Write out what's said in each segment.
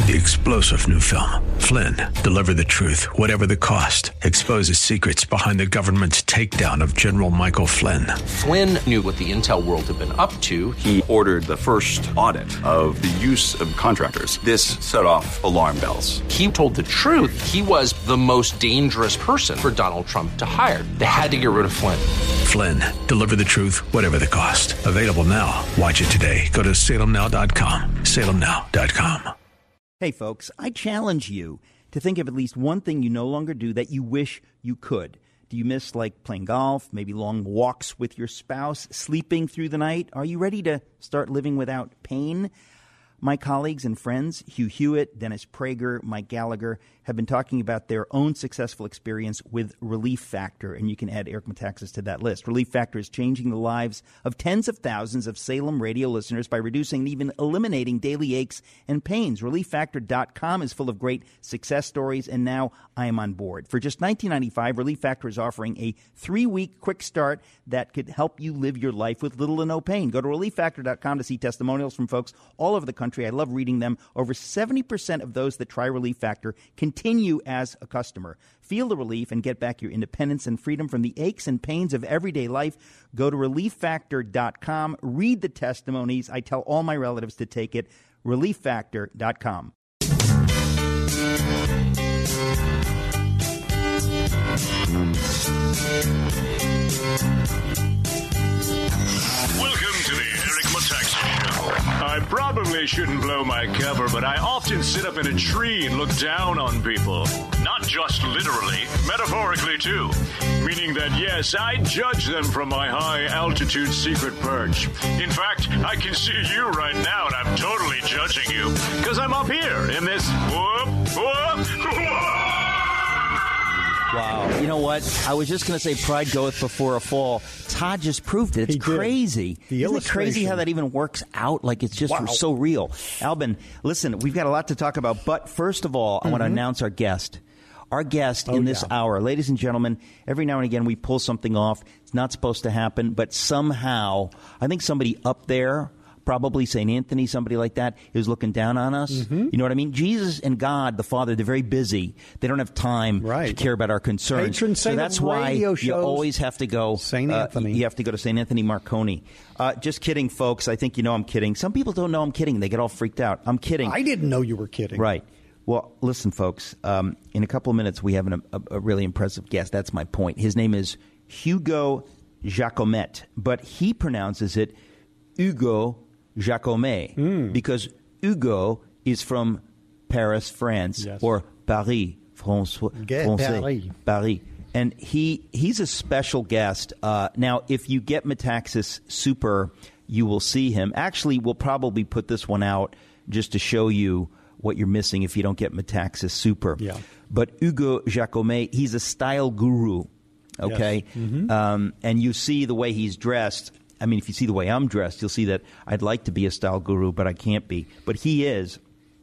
The explosive new film, Flynn, deliver the truth, whatever the cost, exposes secrets behind the government's takedown of General Michael Flynn. Flynn knew what the intel world had been up to. He ordered the first audit of the use of contractors. This set off alarm bells. He told the truth. He was the most dangerous person for Donald Trump to hire. They had to get rid of Flynn. Flynn, deliver the truth, whatever the cost. Available now. Watch it today. Go to salemnow.com. salemnow.com. Hey, folks, I challenge you to think of at least one thing you no longer do that you wish you could. Do you miss, like, playing golf, maybe long walks with your spouse, sleeping through the night? Are you ready to start living without pain? My colleagues and friends, Hugh Hewitt, Dennis Prager, Mike Gallagher, have been talking about their own successful experience with Relief Factor, and you can add Eric Metaxas to that list. Relief Factor is changing the lives of tens of thousands of Salem radio listeners by reducing and even eliminating daily aches and pains. ReliefFactor.com is full of great success stories, and now I am on board. For just $19.95, Relief Factor is offering a 3-week quick start that could help you live your life with little to no pain. Go to ReliefFactor.com to see testimonials from folks all over the country. I love reading them. Over 70% of those that try Relief Factor continue as a customer. Feel the relief and get back your independence and freedom from the aches and pains of everyday life. Go to ReliefFactor.com. Read the testimonies. I tell all my relatives to take it. ReliefFactor.com. Welcome to the Eric Metaxas Show. I probably shouldn't blow my cover, but I often sit up in a tree and look down on people. Not just literally, metaphorically too. Meaning that, yes, I judge them from my high-altitude secret perch. In fact, I can see you right now, and I'm totally judging you. Because I'm up here in this Wow. You know what? I was just going to say pride goeth before a fall. Todd just proved it. It's crazy. Isn't it crazy how that even works out? Like, it's just so real. Albin, listen, we've got a lot to talk about. But first of all, I want to announce our guest. Our guest in this hour. Ladies and gentlemen, every now and again we pull something off. It's not supposed to happen. But somehow, I think somebody up there, probably St. Anthony, somebody like that, is looking down on us. You know what I mean? Jesus and God, the Father, they're very busy. They don't have time to care about our concerns. Patron saint so that's why you always have to go St. Anthony. You have to go to St. Anthony Marconi. Just kidding, folks. I think you know I'm kidding. Some people don't know I'm kidding. They get all freaked out. I'm kidding. I didn't know you were kidding. Right. Well, listen, folks. In a couple of minutes, we have a really impressive guest. That's my point. His name is Hugo Jacomet, but he pronounces it Hugo Jacomet, because Hugo is from Paris, France, or Paris, Français, Paris. And he's a special guest. Now, if you get Metaxas Super, you will see him. Actually, we'll probably put this one out just to show you what you're missing if you don't get Metaxas Super. Yeah. But Hugo Jacomet, he's a style guru, okay? Yes. And you see the way he's dressed. I mean, if you see the way I'm dressed, you'll see that I'd like to be a style guru, but I can't be. But he is.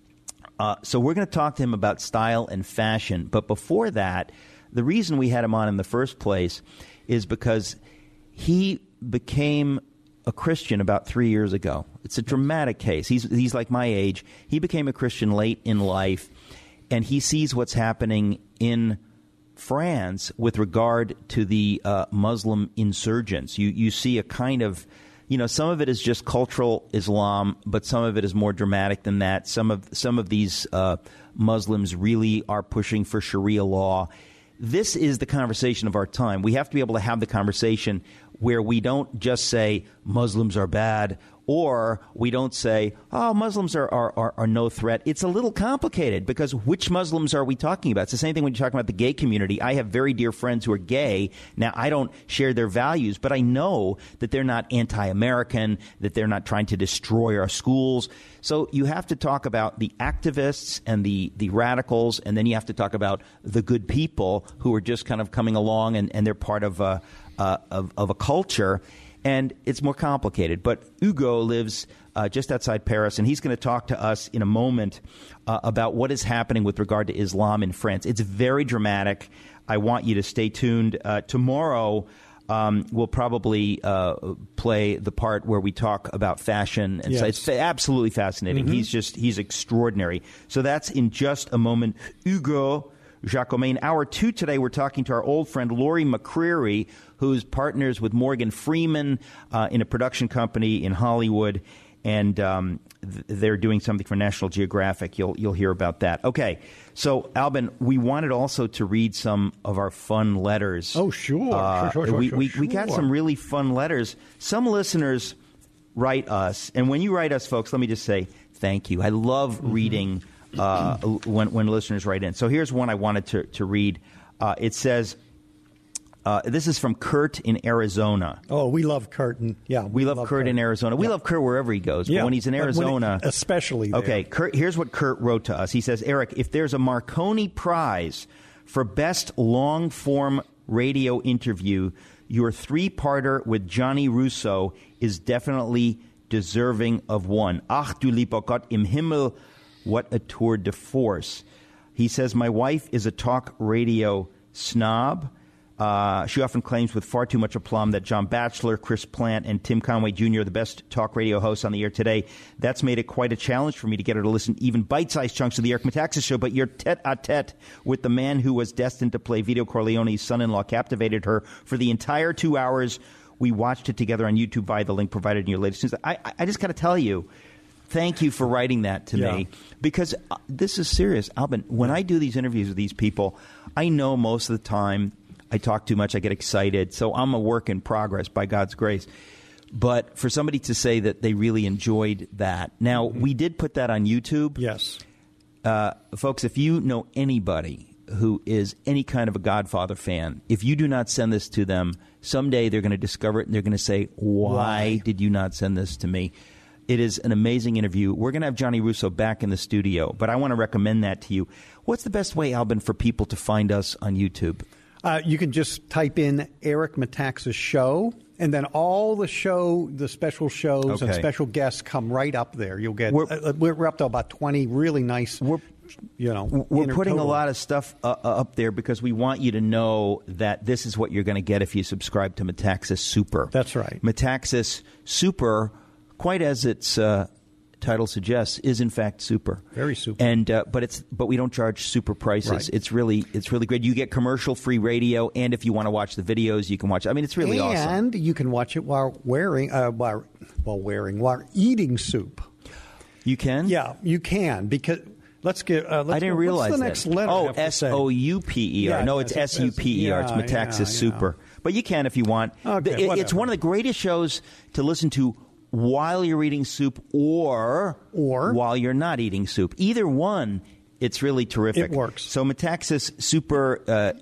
So we're going to talk to him about style and fashion. But before that, the reason we had him on in the first place is because he became a Christian about 3 years ago. It's a dramatic case. He's like my age. He became a Christian late in life, and he sees what's happening in France with regard to the Muslim insurgents. You see a kind of, some of it is just cultural Islam, but some of it is more dramatic than that. Some of these Muslims really are pushing for Sharia law. This is the conversation of our time. We have to be able to have the conversation where we don't just say Muslims are bad, or we don't say, oh, Muslims are no threat. It's a little complicated because which Muslims are we talking about? It's the same thing when you're talking about the gay community. I have very dear friends who are gay. Now, I don't share their values, but I know that they're not anti-American, that they're not trying to destroy our schools. So you have to talk about the activists and the radicals, and then you have to talk about the good people who are just kind of coming along and they're part of a culture. And it's more complicated. But Hugo lives just outside Paris, and he's going to talk to us in a moment about what is happening with regard to Islam in France. It's very dramatic. I want you to stay tuned. Tomorrow, We'll probably play the part where we talk about fashion. And so it's absolutely fascinating. He's extraordinary. So that's in just a moment. Hugo Jacome. In Hour 2 today, we're talking to our old friend Laurie McCreary, who's partners with Morgan Freeman in a production company in Hollywood. And they're doing something for National Geographic. You'll hear about that. Okay, so Albin, we wanted also to read some of our fun letters. Oh, sure. We got some really fun letters. Some listeners write us, and when you write us, folks, let me just say thank you. I love reading when listeners write in. So here's one I wanted to read. It says. This is from Kurt in Arizona. Oh, we love Kurt. We love Kurt in Arizona. We love Kurt wherever he goes, but when he's in Arizona. Especially there. Okay, Kurt, here's what Kurt wrote to us. He says, Eric, if there's a Marconi Prize for best long-form radio interview, your 3-parter with Johnny Russo is definitely deserving of one. Ach du lieber Gott im Himmel, what a tour de force. He says, my wife is a talk radio snob. She often claims with far too much aplomb that John Batchelor, Chris Plant, and Tim Conway Jr. are the best talk radio hosts on the air today. That's made it quite a challenge for me to get her to listen even bite-sized chunks of the Eric Metaxas Show, but your tete-a-tete with the man who was destined to play Vito Corleone's son-in-law captivated her for the entire 2 hours. We watched it together on YouTube via the link provided in your latest news. I just got to tell you, thank you for writing that to me, because this is serious. Albin, when I do these interviews with these people, I know most of the time I talk too much, I get excited. So I'm a work in progress by God's grace. But for somebody to say that they really enjoyed that. Now, we did put that on YouTube. Yes. Folks, if you know anybody who is any kind of a Godfather fan, if you do not send this to them, someday they're going to discover it and they're going to say, why did you not send this to me? It is an amazing interview. We're going to have Johnny Russo back in the studio, but I want to recommend that to you. What's the best way, Albin, for people to find us on YouTube? You can just type in Eric Metaxas Show, and then all the special shows and special guests come right up there. You'll get we're up to about 20 really nice. We're putting a lot of stuff up there because we want you to know that this is what you're going to get if you subscribe to Metaxas Super. That's right. Metaxas Super, quite as its title suggests, is in fact super. Very super. And but we don't charge super prices. Right. It's really great. You get commercial free radio, and if you want to watch the videos, you can watch. I mean, it's really awesome. And you can watch it while eating soup. You can? Yeah, you can, because let's I didn't realize what's the that. next letter? Oh, S-O-U-P-E-R. Yeah, no, it's S-U-P-E-R. It's Metaxas Super. But you can if you want. Okay, it's one of the greatest shows to listen to while you're eating soup or while you're not eating soup. Either one, it's really terrific. It works. So Metaxas Super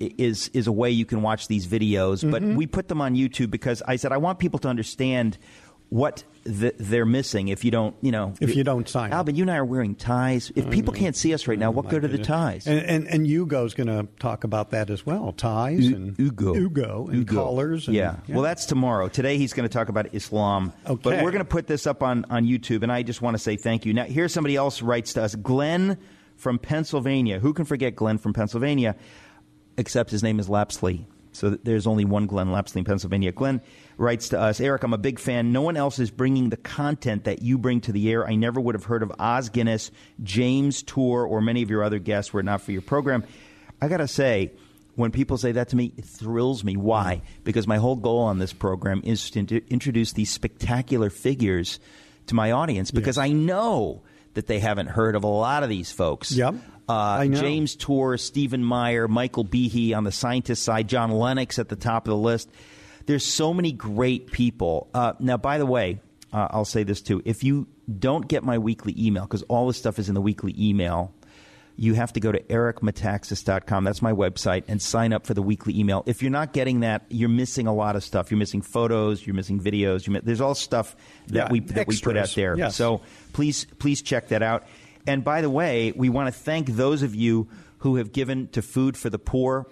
is a way you can watch these videos, but we put them on YouTube because I said I want people to understand what they're missing if you don't, if you don't sign. Albin, you and I are wearing ties. If people can't see us right now, what good are the ties? And Hugo's going to talk about that as well. Ties and Hugo and collars. And, Well, that's tomorrow. Today he's going to talk about Islam. Okay. But we're going to put this up on YouTube, and I just want to say thank you. Now, here's somebody else writes to us, Glenn from Pennsylvania. Who can forget Glenn from Pennsylvania, except his name is Lapsley. So there's only one Glenn Lapsley in Pennsylvania. Glenn writes to us, Eric, I'm a big fan. No one else is bringing the content that you bring to the air. I never would have heard of Oz Guinness, James Tour, or many of your other guests were it not for your program. I got to say, when people say that to me, it thrills me. Why? Because my whole goal on this program is to introduce these spectacular figures to my audience, because I know that they haven't heard of a lot of these folks. Yep. I know. James Tour, Stephen Meyer, Michael Behe on the scientist side, John Lennox at the top of the list. There's so many great people. Now, by the way, I'll say this too. If you don't get my weekly email, because all this stuff is in the weekly email, you have to go to ericmetaxas.com. That's my website, and sign up for the weekly email. If you're not getting that, you're missing a lot of stuff. You're missing photos. You're missing videos. There's all stuff that we put out there. Yes. So please check that out. And by the way, we want to thank those of you who have given to Food for the Poor.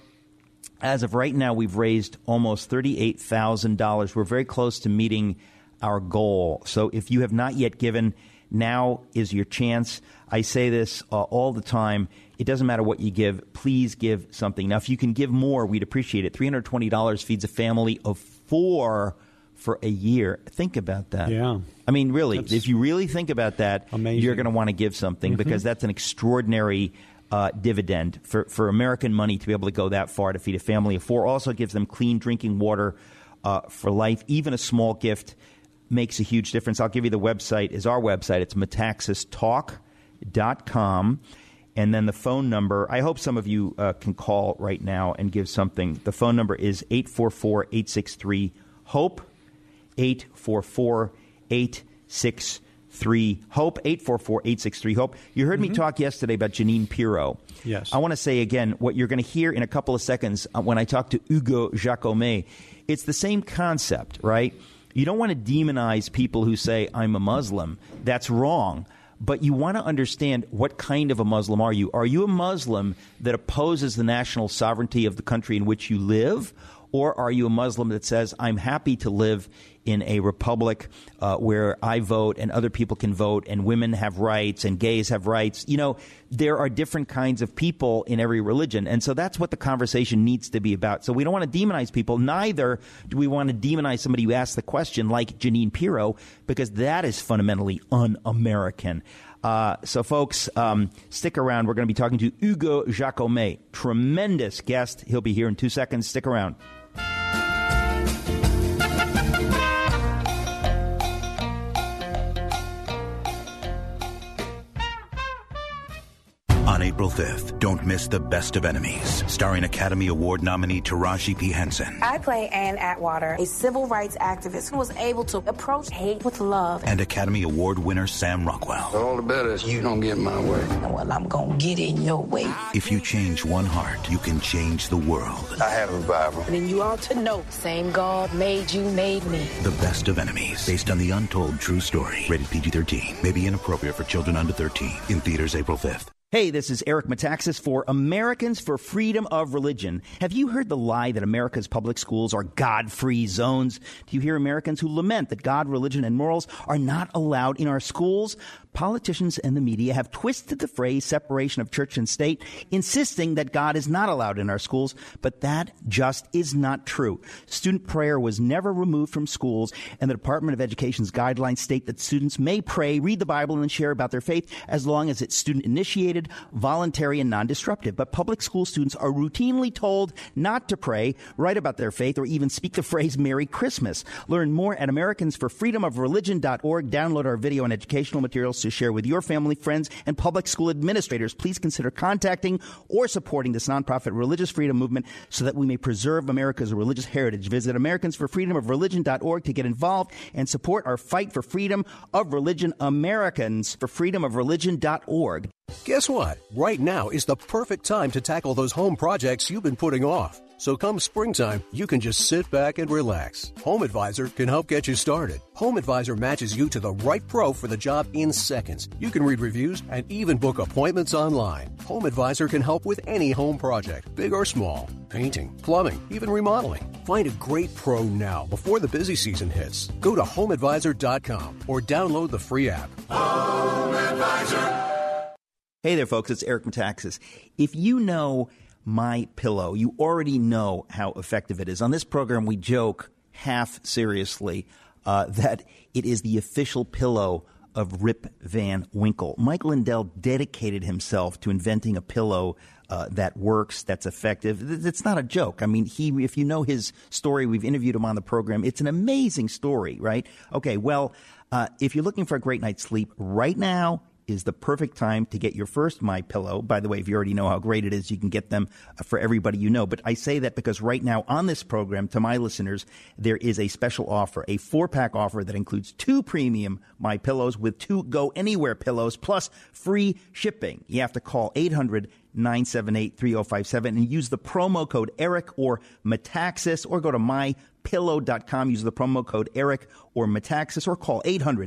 As of right now, we've raised almost $38,000. We're very close to meeting our goal. So if you have not yet given, now is your chance. I say this all the time. It doesn't matter what you give. Please give something. Now, if you can give more, we'd appreciate it. $320 feeds a family of for a year. Think about that. Yeah. I mean, really, if you really think about that, amazing. You're going to want to give something because that's an extraordinary dividend for American money to be able to go that far to feed a family of 4. Also gives them clean drinking water for life. Even a small gift makes a huge difference. I'll give you the website. Is our website. It's metaxastalk.com. And then the phone number, I hope some of you can call right now and give something. The phone number is 844-863-HOPE, 844-863-HOPE, 844-863-HOPE. You heard me talk yesterday about Jeanine Pirro. Yes. I want to say again, what you're going to hear in a couple of seconds when I talk to Hugo Jacomet, it's the same concept, right? You don't want to demonize people who say, I'm a Muslim. That's wrong. But you want to understand what kind of a Muslim are you? Are you a Muslim that opposes the national sovereignty of the country in which you live? Or are you a Muslim that says, I'm happy to live in a republic where I vote and other people can vote and women have rights and gays have rights? You know, there are different kinds of people in every religion. And so that's what the conversation needs to be about. So we don't want to demonize people. Neither do we want to demonize somebody who asks the question like Jeanine Pirro, because that is fundamentally un-American. So, folks, stick around. We're going to be talking to Hugo Jacomet. Tremendous guest. He'll be here in 2 seconds. Stick around. On April 5th, don't miss The Best of Enemies, starring Academy Award nominee Taraji P. Henson. I play Ann Atwater, a civil rights activist who was able to approach hate with love. And Academy Award winner Sam Rockwell. All the better is you don't get in my way. Well, I'm going to get in your way. If you change one heart, you can change the world. I have a Bible. And then you ought to know, same God made you, made me. The Best of Enemies, based on the untold true story. Rated PG-13. May be inappropriate for children under 13. In theaters April 5th. Hey, this is Eric Metaxas for Americans for Freedom of Religion. Have you heard the lie that America's public schools are God-free zones? Do you hear Americans who lament that God, religion, and morals are not allowed in our schools? Politicians and the media have twisted the phrase separation of church and state, insisting that God is not allowed in our schools, but that just is not true. Student prayer was never removed from schools, and the Department of Education's guidelines state that students may pray, read the Bible, and share about their faith as long as it's student-initiated, voluntary, and non-disruptive. But public school students are routinely told not to pray, write about their faith, or even speak the phrase Merry Christmas. Learn more at AmericansForFreedomOfReligion.org. Download our video and educational materials to share with your family, friends, and public school administrators. Please consider contacting or supporting this nonprofit religious freedom movement so that we may preserve America's religious heritage. Visit AmericansForFreedomOfReligion.org to get involved and support our fight for freedom of religion. AmericansForFreedomOfReligion.org. Guess what? Right now is the perfect time to tackle those home projects you've been putting off. So come springtime, you can just sit back and relax. Home Advisor can help get you started. Home Advisor matches you to the right pro for the job in seconds. You can read reviews and even book appointments online. Home Advisor can help with any home project, big or small. Painting, plumbing, even remodeling. Find a great pro now before the busy season hits. Go to HomeAdvisor.com or download the free app. Home Advisor. Hey there, folks. It's Eric Metaxas. If you know My Pillow, you already know how effective it is. On this program, we joke half seriously that it is the official pillow of Rip Van Winkle. Mike Lindell dedicated himself to inventing a pillow that works, that's effective. It's not a joke. I mean, if you know his story, we've interviewed him on the program. It's an amazing story, right? Okay, well, if you're looking for a great night's sleep right now, is the perfect time to get your first My Pillow. By the way, if you already know how great it is, you can get them for everybody you know. But I say that because right now on this program, to my listeners, there is a special offer, a 4-pack offer that includes 2 premium My Pillows with 2 Go Anywhere pillows plus free shipping. You have to call 800-978-3057 and use the promo code Eric or Metaxas, or go to mypillow.com, use the promo code Eric or Metaxas, or call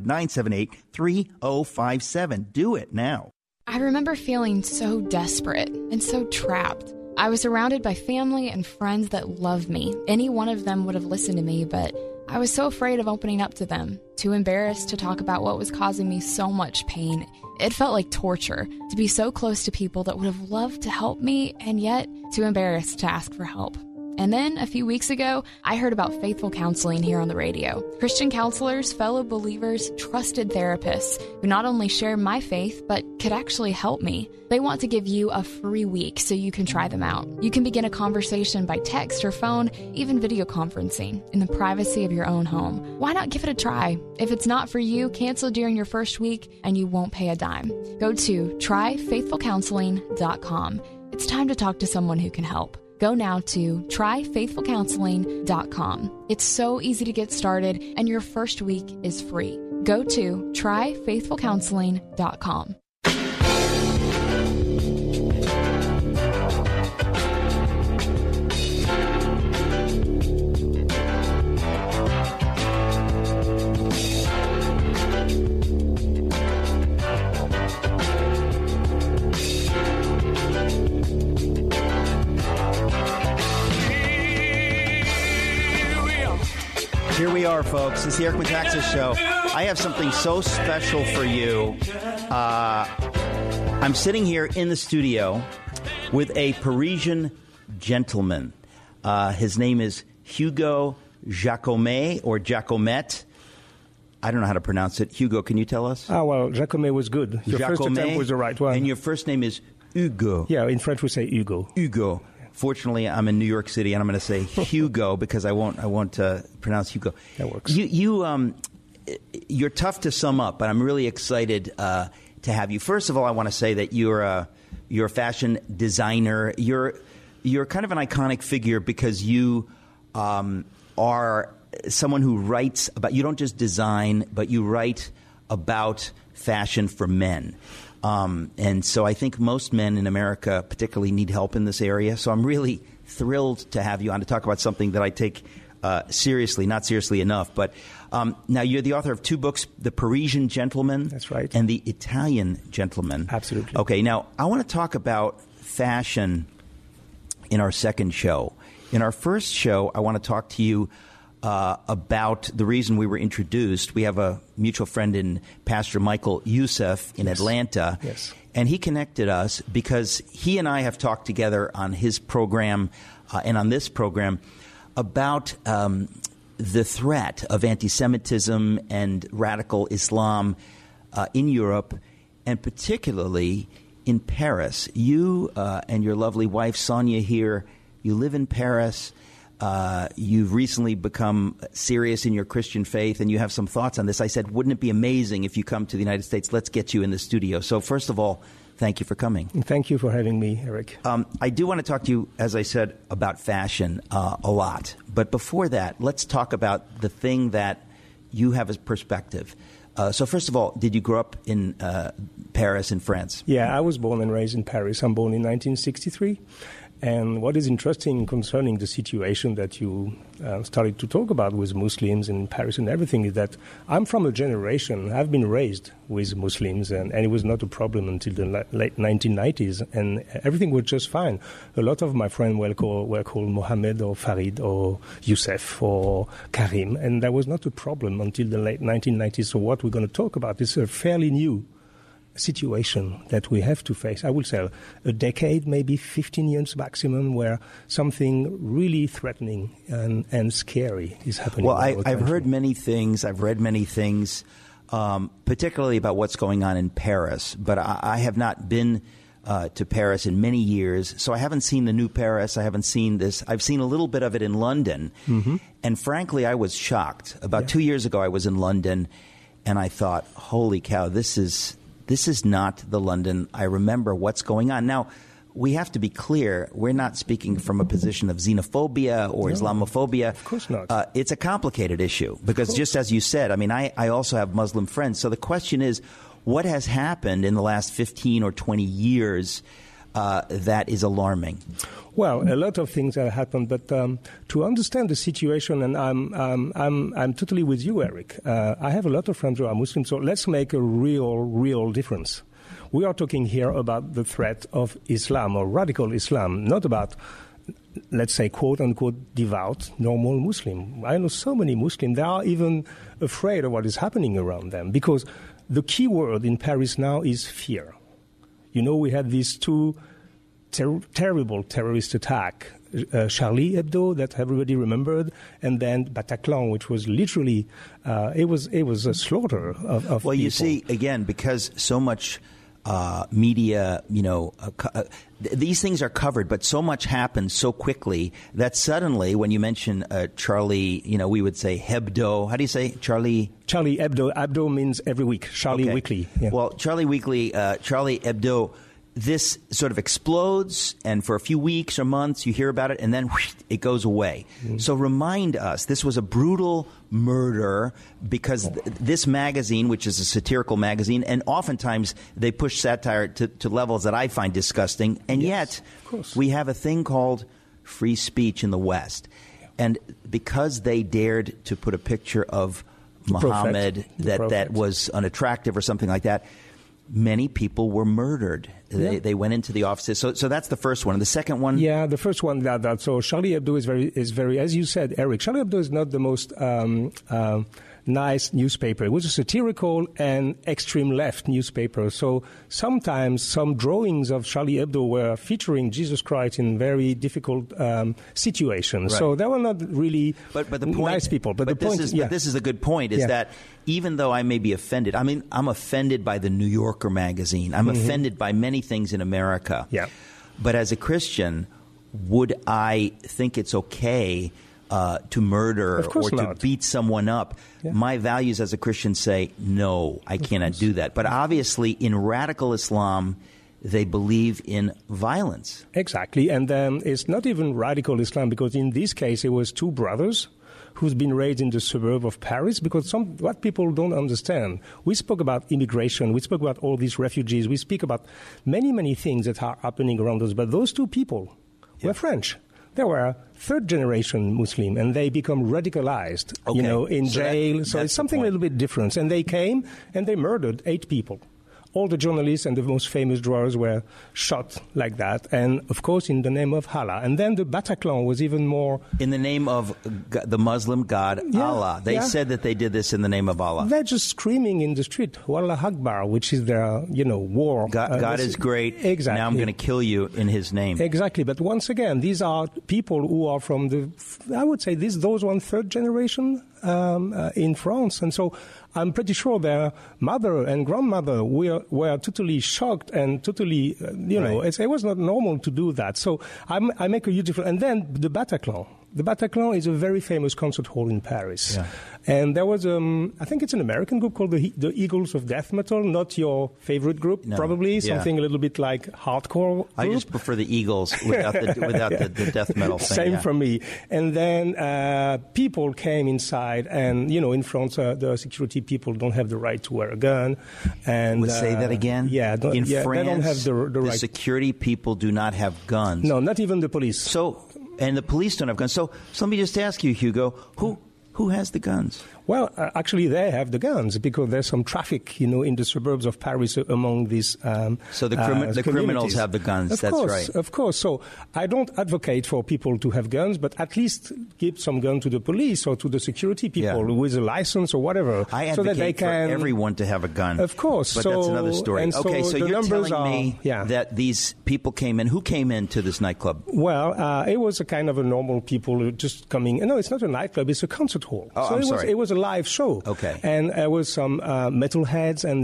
800-978-3057. Do it now. I remember feeling so desperate and so trapped. I was surrounded by family and friends that loved me. Any one of them would have listened to me, but I was so afraid of opening up to them, too embarrassed to talk about what was causing me so much pain. It felt like torture to be so close to people that would have loved to help me, and yet too embarrassed to ask for help. And then, a few weeks ago, I heard about Faithful Counseling here on the radio. Christian counselors, fellow believers, trusted therapists who not only share my faith, but could actually help me. They want to give you a free week so you can try them out. You can begin a conversation by text or phone, even video conferencing, in the privacy of your own home. Why not give it a try? If it's not for you, cancel during your first week and you won't pay a dime. Go to tryfaithfulcounseling.com. It's time to talk to someone who can help. Go now to tryfaithfulcounseling.com. It's so easy to get started, and your first week is free. Go to tryfaithfulcounseling.com. Here we are, folks. It's the Eric Metaxas Show. I have something so special for you. I'm sitting here in the studio with a Parisian gentleman. His name is Hugo Jacomet or Jacomet. I don't know how to pronounce it. Hugo, can you tell us? Well, Jacomet was good. Your first attempt was the right one. And your first name is Hugo. Yeah, in French we say Hugo. Hugo. Fortunately, I'm in New York City, and I'm going to say Hugo because I won't pronounce Hugo. That works. You're tough to sum up, but I'm really excited to have you. First of all, I want to say that you're a fashion designer. You're kind of an iconic figure because you are someone who writes about. You don't just design, but you write about fashion for men. And so I think most men in America particularly need help in this area. So I'm really thrilled to have you on to talk about something that I take seriously, not seriously enough. But now you're the author of two books, The Parisian Gentleman. That's right. And The Italian Gentleman. Absolutely. Okay, now I want to talk about fashion in our second show. In our first show, I want to talk to you about the reason we were introduced. We have a mutual friend in Pastor Michael Youssef in Atlanta. Yes. And he connected us because he and I have talked together on his program and on this program about the threat of anti-Semitism and radical Islam in Europe, and particularly in Paris. You and your lovely wife, Sonia, here, you live in Paris. You've recently become serious in your Christian faith, and you have some thoughts on this. I said, wouldn't it be amazing if you come to the United States? Let's get you in the studio. So first of all, thank you for coming. Thank you for having me, Eric. I do want to talk to you, as I said, about fashion a lot. But before that, let's talk about the thing that you have as perspective. So first of all, did you grow up in Paris in France? Yeah, I was born and raised in Paris. I'm born in 1963. And what is interesting concerning the situation that you started to talk about with Muslims in Paris and everything is that I'm from a generation, I've been raised with Muslims, and it was not a problem until the late 1990s, and everything was just fine. A lot of my friends were called Mohammed or Farid or Youssef or Karim, and that was not a problem until the late 1990s. So what we're going to talk about is a fairly new situation that we have to face. I would say a decade, maybe 15 years maximum, where something really threatening and scary is happening. Well, I've heard many things. I've read many things, particularly about what's going on in Paris. But I have not been to Paris in many years, so I haven't seen the new Paris. I haven't seen this. I've seen a little bit of it in London. Mm-hmm. And frankly, I was shocked. About 2 years ago, I was in London, and I thought, holy cow, this is not the London I remember. What's going on now? We have to be clear. We're not speaking from a position of xenophobia or Islamophobia. Of course not. It's a complicated issue because, just as you said, I mean, I also have Muslim friends. So the question is, what has happened in the last 15 or 20 years that is alarming? Well, a lot of things have happened, but to understand the situation, and I'm totally with you, Eric. I have a lot of friends who are Muslim, so let's make a real difference. We are talking here about the threat of Islam or radical Islam, not about, let's say, quote-unquote, devout, normal Muslim. I know so many Muslims, they are even afraid of what is happening around them, because the key word in Paris now is fear. You know, we had these two terrible terrorist attack. Charlie Hebdo, that everybody remembered, and then Bataclan, which was literally it was a slaughter of well, people. You see, again, because so much media, these things are covered, but so much happens so quickly that suddenly, when you mention Charlie, we would say Hebdo. How do you say Charlie? Charlie Hebdo. Hebdo means every week. Charlie Weekly. Yeah. Well, Charlie Weekly, Charlie Hebdo. This sort of explodes, and for a few weeks or months you hear about it, and then whoosh, it goes away. Mm-hmm. So remind us, this was a brutal murder because this magazine, which is a satirical magazine, and oftentimes they push satire to levels that I find disgusting, and yet we have a thing called free speech in the West. And because they dared to put a picture of Muhammad that was unattractive or something like that, many people were murdered. They went into the offices. So that's the first one. And the second one? Yeah, the first one. So Charlie Hebdo is very, as you said, Eric, Charlie Hebdo is not the most nice newspaper. It was a satirical and extreme left newspaper. So sometimes some drawings of Charlie Hebdo were featuring Jesus Christ in very difficult situations. Right. So they were not really nice people. But this is a good point, is that even though I may be offended, I mean, I'm offended by the New Yorker magazine. I'm offended by many things in America. Yeah. But as a Christian, would I think it's okay to murder or to beat someone up? Yeah. My values as a Christian say, no, I cannot do that. But obviously, in radical Islam, they believe in violence. Exactly. And it's not even radical Islam, because in this case, it was two brothers who's been raised in the suburb of Paris, because what people don't understand, we spoke about immigration, we spoke about all these refugees, we speak about many, many things that are happening around us, but those two people were French. They were third-generation Muslim, and they become radicalized, in jail. So it's something a little bit different. And they came and they murdered 8 people. All the journalists and the most famous drawers were shot like that, and of course in the name of Allah. And then the Bataclan was even more... In the name of the Muslim god Allah. They said that they did this in the name of Allah. They're just screaming in the street, Wallah Akbar, which is their, war. God is great. Exactly. Now I'm going to kill you in his name. Exactly. But once again, these are people who are from those one third generation in France. And so I'm pretty sure their mother and grandmother were totally shocked and totally, it was not normal to do that. So I make a huge difference. And then the Bataclan. The Bataclan is a very famous concert hall in Paris. Yeah. And there was, I think it's an American group called the Eagles of Death Metal, not your favorite group, probably, something a little bit like hardcore group. I just prefer the Eagles without the death metal thing. Same for me. And then people came inside, and, in France, the security people don't have the right to wear a gun. And say that again? Yeah. In France, they don't have the right. The security people do not have guns. No, not even the police. And the police don't have guns. So let me just ask you, Hugo, who has the guns? Well, actually, they have the guns because there's some traffic, in the suburbs of Paris among these. So the criminals have the guns. That's right. Of course. So I don't advocate for people to have guns, but at least give some gun to the police or to the security people with a license or whatever. I advocate so that they can, for everyone to have a gun. Of course. But that's another story. And okay, so you're telling me that these people came in. Who came into this nightclub? Well, it was a kind of a normal people just coming. No, it's not a nightclub. It's a concert hall. Oh, so I'm sorry. It was a live show. Okay. And there was some metalheads and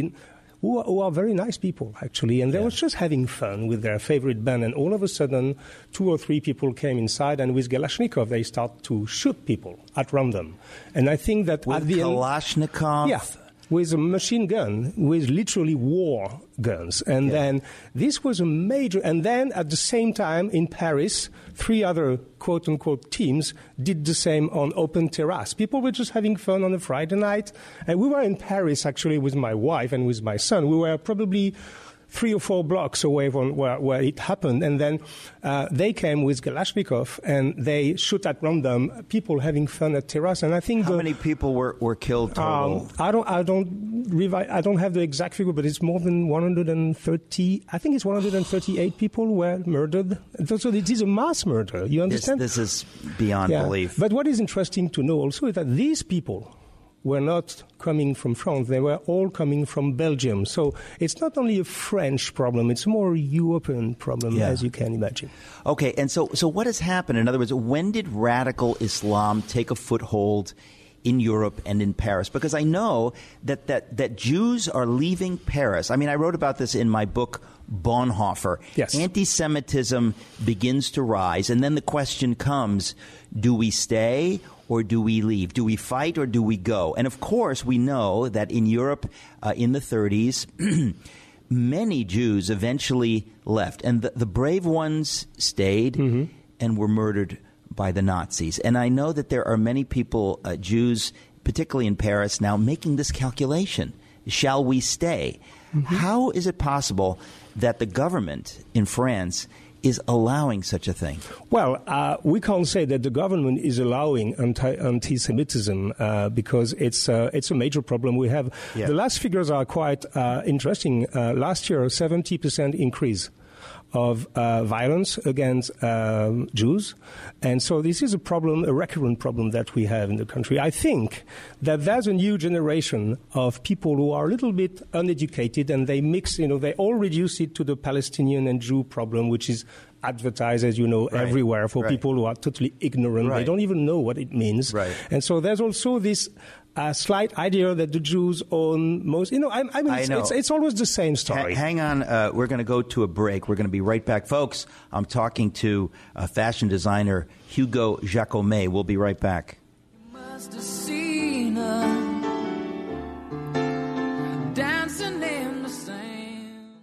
who are very nice people, actually. And they were just having fun with their favorite band. And all of a sudden, 2 or 3 people came inside, and with Kalashnikov, they start to shoot people at random. And I think that with at the Kalashnikov? Yeah. With a machine gun, with literally war guns. And then this was a major... And then at the same time in Paris, 3 other quote-unquote teams did the same on open terrace. People were just having fun on a Friday night. And we were in Paris, actually, with my wife and with my son. We were probably 3 or 4 blocks away from where it happened. And then they came with Kalashnikov, and they shoot at random people having fun at terrace. And I think how many people were killed total? I don't have the exact figure, but it's more than 130. I think it's 138 people were murdered. So it is a mass murder. You understand? This is beyond belief. But what is interesting to know also is that these people were not coming from France. They were all coming from Belgium. So it's not only a French problem, it's a more European problem, as you can imagine. Okay, and so what has happened? In other words, when did radical Islam take a foothold in Europe and in Paris? Because I know that Jews are leaving Paris. I mean, I wrote about this in my book, Bonhoeffer. Yes. Anti-Semitism begins to rise, and then the question comes, do we stay or do we leave? Do we fight or do we go? And of course, we know that in Europe in the 30s, many Jews eventually left, and the brave ones stayed and were murdered by the Nazis. And I know that there are many people, Jews, particularly in Paris now, making this calculation. Shall we stay? How is it possible that the government in France is allowing such a thing? Well, we can't say that the government is allowing anti-Semitism because it's a major problem we have. Yeah. The last figures are quite interesting. Last year, a 70% increase of violence against Jews. And so this is a problem, a recurrent problem that we have in the country. I think that there's a new generation of people who are a little bit uneducated, and they mix, they all reduce it to the Palestinian and Jew problem, which is advertised, as you know, everywhere for people who are totally ignorant. They don't even know what it means. And so there's also this slight idea that the Jews own most. It's always the same story. Hang on. We're going to go to a break. We're going to be right back. Folks, I'm talking to fashion designer Hugo Jacomet. We'll be right back. You must have seen her dancing in the sand.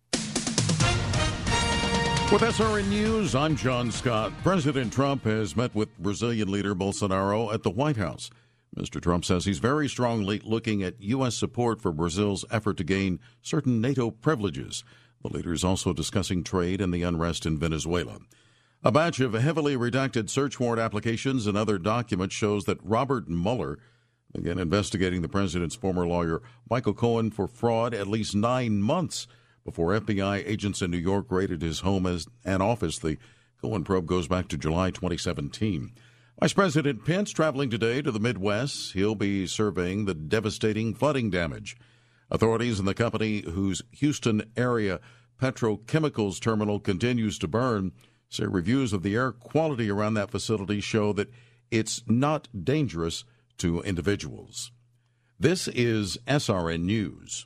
With SRN News, I'm John Scott. President Trump has met with Brazilian leader Bolsonaro at the White House. Mr. Trump says he's very strongly looking at U.S. support for Brazil's effort to gain certain NATO privileges. The leader is also discussing trade and the unrest in Venezuela. A batch of heavily redacted search warrant applications and other documents shows that Robert Mueller began investigating the president's former lawyer, Michael Cohen, for fraud at least 9 months before FBI agents in New York raided his home and office. The Cohen probe goes back to July 2017. Vice President Pence traveling today to the Midwest. He'll be surveying the devastating flooding damage. Authorities in the company whose Houston area petrochemicals terminal continues to burn say reviews of the air quality around that facility show that it's not dangerous to individuals. This is SRN News.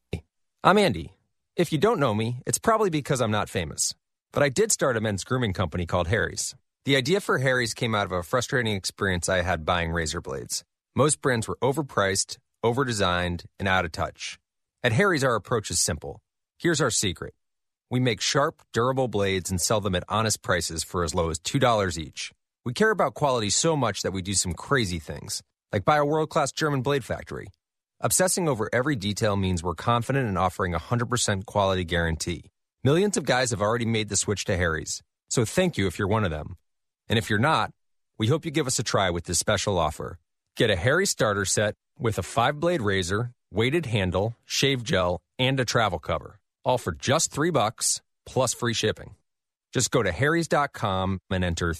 I'm Andy. If you don't know me, it's probably because I'm not famous. But I did start a men's grooming company called Harry's. The idea for Harry's came out of a frustrating experience I had buying razor blades. Most brands were overpriced, overdesigned, and out of touch. At Harry's, our approach is simple. Here's our secret. We make sharp, durable blades and sell them at honest prices for as low as $2 each. We care about quality so much that we do some crazy things, like buy a world-class German blade factory. Obsessing over every detail means we're confident in offering a 100% quality guarantee. Millions of guys have already made the switch to Harry's, so thank you if you're one of them. And if you're not, we hope you give us a try with this special offer. Get a Harry's starter set with a 5-blade razor, weighted handle, shave gel, and a travel cover. All for just $3 plus free shipping. Just go to harrys.com and enter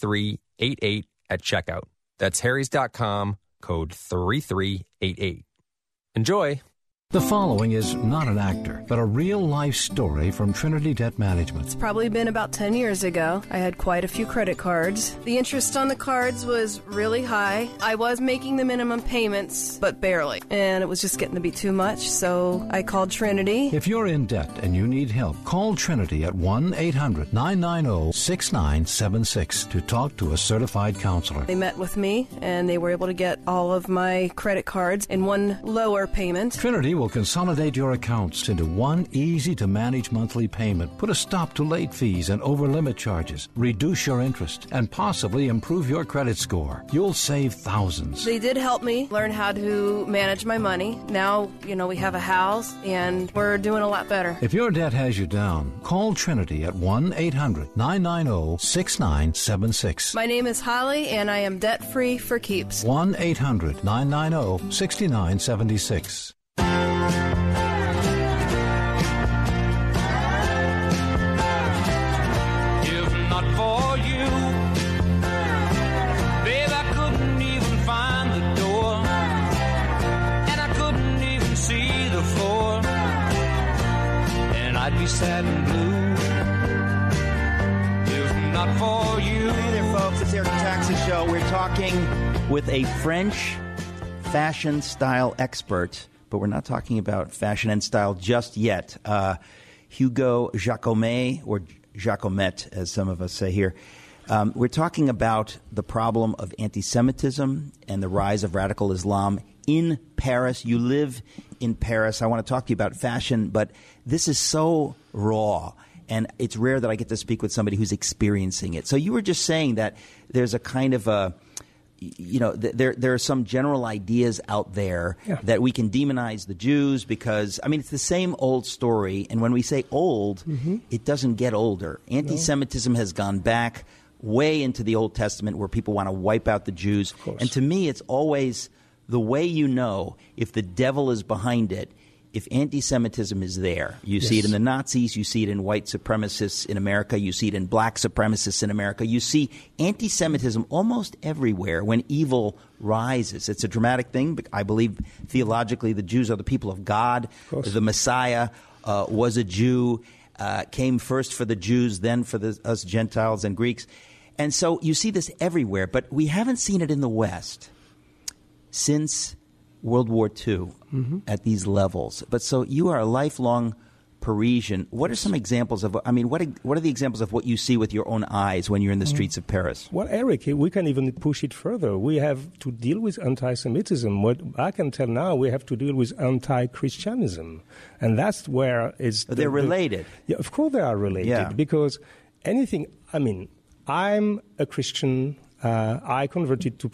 3388 at checkout. That's harrys.com, code 3388. Enjoy! The following is not an actor, but a real-life story from Trinity Debt Management. It's probably been about 10 years ago. I had quite a few credit cards. The interest on the cards was really high. I was making the minimum payments, but barely. And it was just getting to be too much, so I called Trinity. If you're in debt and you need help, call Trinity at 1-800-990-6976 to talk to a certified counselor. They met with me, and they were able to get all of my credit cards in one lower payment. Trinity will consolidate your accounts into one easy-to-manage monthly payment, put a stop to late fees and over-limit charges, reduce your interest, and possibly improve your credit score. You'll save thousands. They did help me learn how to manage my money. Now, we have a house, and we're doing a lot better. If your debt has you down, call Trinity at 1-800-990-6976. My name is Holly, and I am debt-free for keeps. 1-800-990-6976. blue. If not for you. Hey there, folks. It's Eric Metaxas Show. We're talking with a French fashion style expert, but we're not talking about fashion and style just yet. Hugo Jacomet, or Jacomet, as some of us say here. We're talking about the problem of anti-Semitism and the rise of radical Islam in Paris. You live in Paris. I want to talk to you about fashion, but this is so raw, and it's rare that I get to speak with somebody who's experiencing it. So you were just saying that there's a kind of a, there are some general ideas out there that we can demonize the Jews because, I mean, it's the same old story. And when we say old, it doesn't get older. Anti-Semitism has gone back way into the Old Testament where people want to wipe out the Jews. And to me, it's always the way you know if the devil is behind it, if anti-Semitism is there. You see it in the Nazis, you see it in white supremacists in America, you see it in black supremacists in America. You see anti-Semitism almost everywhere when evil rises. It's a dramatic thing. I believe theologically the Jews are the people of God. The Messiah was a Jew, came first for the Jews, then for us Gentiles and Greeks. And so you see this everywhere, but we haven't seen it in the West since World War II at these levels. But so you are a lifelong Parisian. What are some examples of, I mean, what are the examples of what you see with your own eyes when you're in the streets of Paris? Well, Eric, we can even push it further. We have to deal with anti-Semitism. What I can tell now, we have to deal with anti-Christianism. And that's where it's... They're related. Yeah, of course they are related. Because anything, I mean, I'm a Christian. I converted to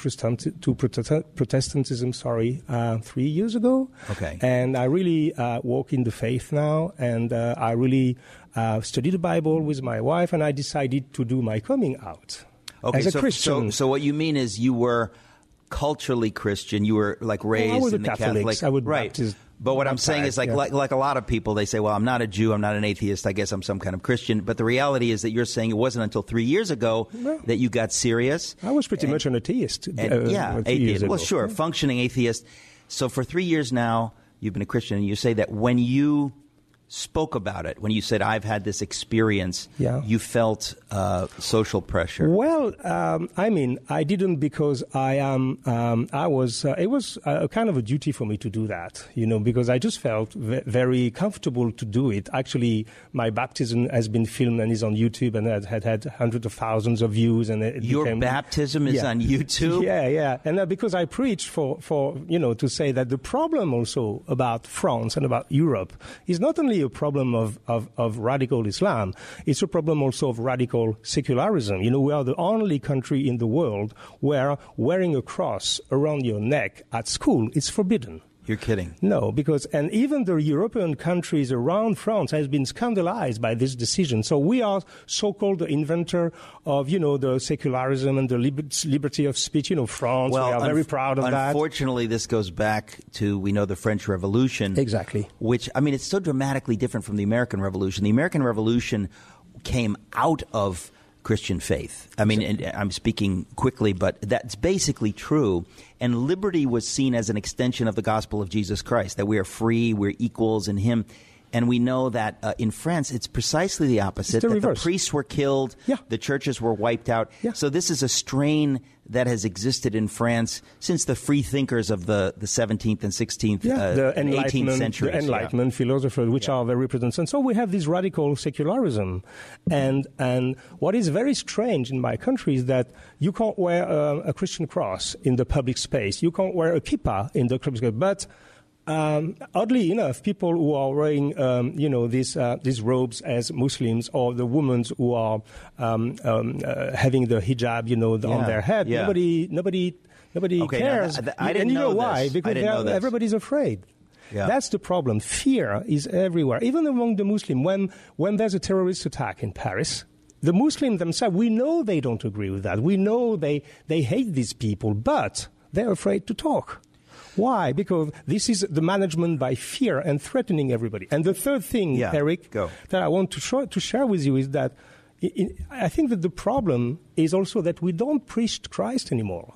Protestantism, 3 years ago. Okay. And I really walk in the faith now, and I really studied the Bible with my wife, and I decided to do my coming out as a Christian. So what you mean is you were culturally Christian. You were like raised in the Catholic. I would baptize. But what I'm saying is like a lot of people, they say, well, I'm not a Jew, I'm not an atheist, I guess I'm some kind of Christian. But the reality is that you're saying it wasn't until 3 years ago that you got serious. I was pretty much an atheist. Atheist. Well, sure, functioning atheist. So for 3 years now, you've been a Christian, and you say that when you spoke about it, when you said, I've had this experience, you felt social pressure. Well, I mean, I didn't because it was a kind of a duty for me to do that, because I just felt very comfortable to do it. Actually, my baptism has been filmed and is on YouTube, and it had hundreds of thousands of views. And Your baptism is on YouTube? Yeah. And because I preached for to say that the problem also about France and about Europe is not only a problem of radical Islam, it's a problem also of radical secularism. We are the only country in the world where wearing a cross around your neck at school is forbidden. You're kidding. No, and even the European countries around France has been scandalized by this decision. So we are so-called the inventor of, the secularism and the liberty of speech. France, we are very proud of that. Unfortunately, this goes back to, we know, the French Revolution. Exactly. Which, I mean, it's so dramatically different from the American Revolution. The American Revolution came out of Christian faith. I mean, and I'm speaking quickly, but that's basically true. And liberty was seen as an extension of the gospel of Jesus Christ, that we are free, we're equals in Him. And we know that in France, it's precisely the opposite. The priests were killed, the churches were wiped out. So this is a strain that has existed in France since the free thinkers of the 17th and 16th, and 18th centuries. The Enlightenment philosophers, which are very present. And so we have this radical secularism. And what is very strange in my country is that you can't wear a Christian cross in the public space. You can't wear a kippah in the public space. But oddly enough, people who are wearing, these robes as Muslims, or the women who are having the hijab, on their head, nobody cares. I didn't know why? Because everybody's afraid. Yeah. That's the problem. Fear is everywhere, even among the Muslims. When there's a terrorist attack in Paris, the Muslims themselves, we know they don't agree with that. We know they hate these people, but they're afraid to talk. Why? Because this is the management by fear and threatening everybody. And the third thing, Eric, that I want to share with you is that I think that the problem is also that we don't preach Christ anymore.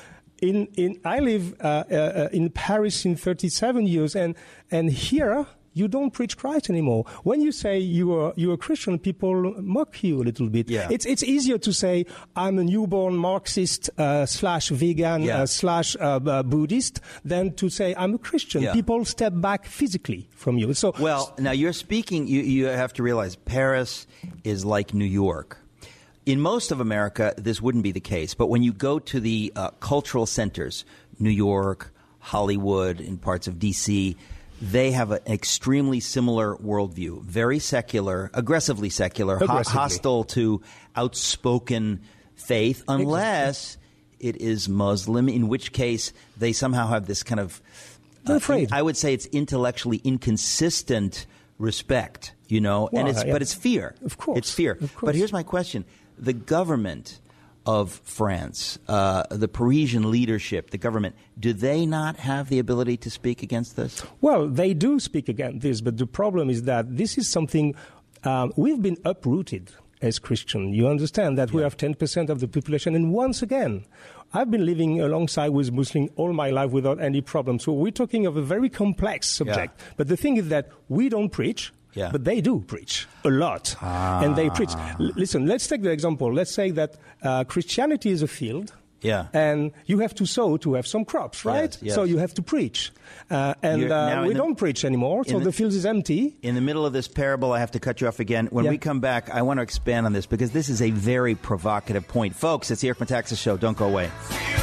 I live in Paris in 37 years, and here you don't preach Christ anymore. When you say you're a Christian, people mock you a little bit. Yeah. It's easier to say I'm a newborn Marxist slash vegan slash Buddhist than to say I'm a Christian. Yeah. People step back physically from you. So well, now you're speaking. You have to realize Paris is like New York. In most of America, this wouldn't be the case. But when you go to the cultural centers, New York, Hollywood, in parts of D.C., they have an extremely similar worldview, very secular, aggressively secular, hostile to outspoken faith, unless it is Muslim, in which case they somehow have this kind of, they're afraid. I would say it's intellectually inconsistent respect, you know, well, but it's fear. Of course. It's fear. But here's my question. The government of France, the Parisian leadership, the government, do they not have the ability to speak against this? Well, they do speak against this, but the problem is that this is something we've been uprooted as Christian. You understand that we have 10% of the population, and once again, I've been living alongside with Muslims all my life without any problem. So we're talking of a very complex subject. Yeah. But the thing is that we don't preach. Yeah. But they do preach a lot, and they preach. Listen, let's take the example. Let's say that Christianity is a field, and you have to sow to have some crops, right? Yes. So you have to preach, and we don't preach anymore, so the field is empty. In the middle of this parable, I have to cut you off again. When we come back, I want to expand on this, because this is a very provocative point. Folks, it's the Eric Metaxas Show. Don't go away.